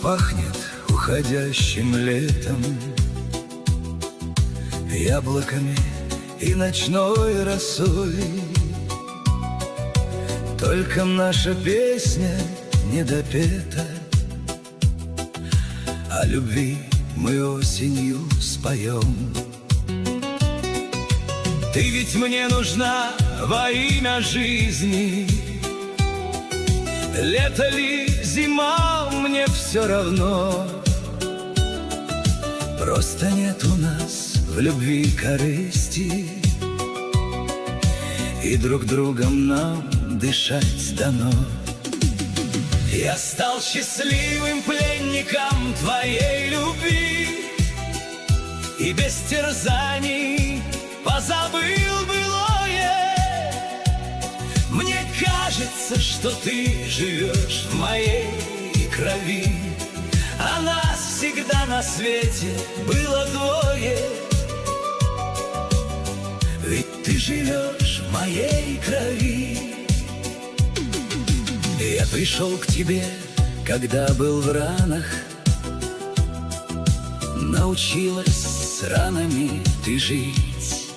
пахнет уходящим летом, яблоками и ночной росой. Только наша песня не допета, о любви мы осенью споем. Ты ведь мне нужна во имя жизни, лето ли, зима, мне все равно. Просто нет у нас в любви корысти, и друг другом нам дышать дано. Я стал счастливым пленником твоей любви, и без терзаний позабыл былое. Мне кажется, что ты живешь в моей крови, а нас всегда на свете было двое. Ведь ты живешь в моей крови. Я пришел к тебе, когда был в ранах, научилась с ранами ты жить.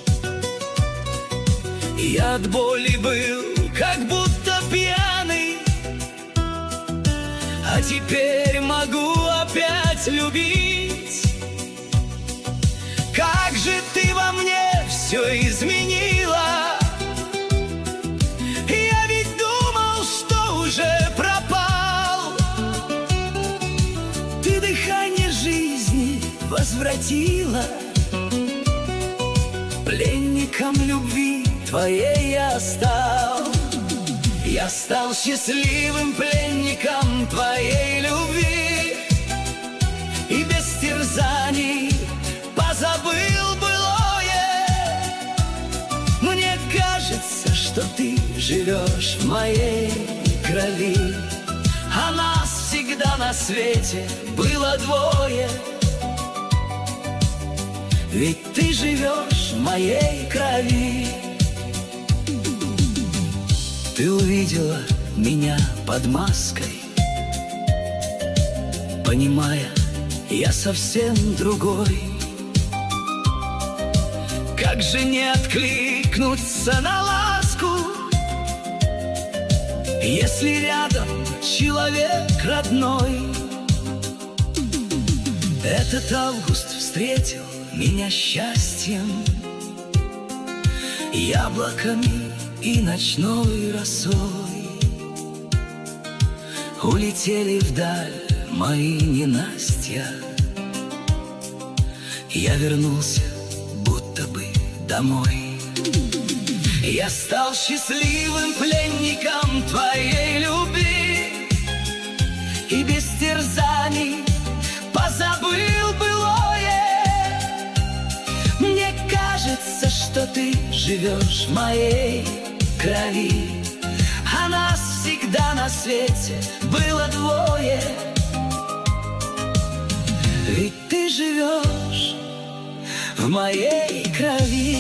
Я от боли был, как будто пьяный, а теперь могу опять любить. Как же ты во мне все изменила! Я ведь думал, что уже пропал. Ты дыхание жизни возвратила. Пленником любви твоей я стал. Я стал счастливым пленником твоей любви, и без терзаний позабыл былое. Мне кажется, что ты живешь в моей крови, а нас всегда на свете было двое. Ведь ты живешь в моей крови. Ты увидела меня под маской, понимая, я совсем другой. Как же не откликнуться на ласку, если рядом человек родной? Этот август встретил меня счастьем, яблоками и ночной росой. Улетели вдаль мои ненастья, я вернулся будто бы домой. Я стал счастливым пленником твоей любви, и без терзаний позабыл былое. Мне кажется, что ты живешь в моей крови, а нас всегда на свете было двое. Ведь ты живешь в моей крови.